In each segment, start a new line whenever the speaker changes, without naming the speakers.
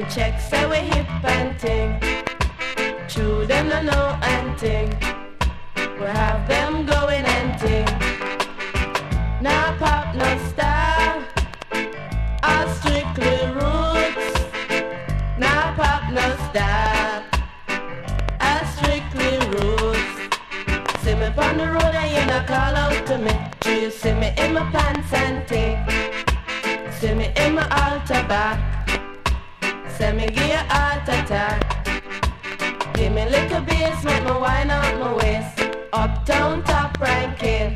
Them checks say we hip and ting. True, them no know and ting. We have them going and ting. Now pop no style, all strictly roots. Now pop no style, all strictly roots. See me on the road and you not call out to me. Do you see me in my pants and ting? See me in my altar back. Say me give you heart attack. Give me little bass, make me wind out my waist. Uptown top ranking.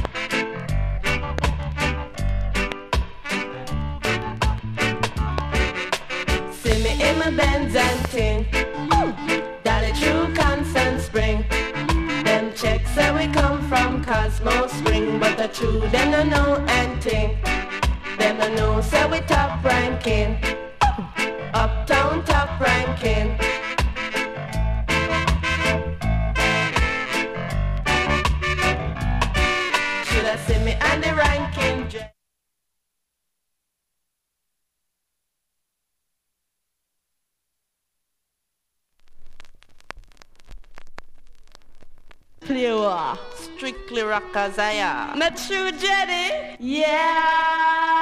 See me in my Benz and ting. Dolly true Constant Spring. Them checks say we come from Cosmo Spring, but the true them no know and ting. Them no know say we top ranking. Uptown top ranking. Should I see me on the ranking? Pure, strictly rockers I am. Not true, Jenny? Yeah.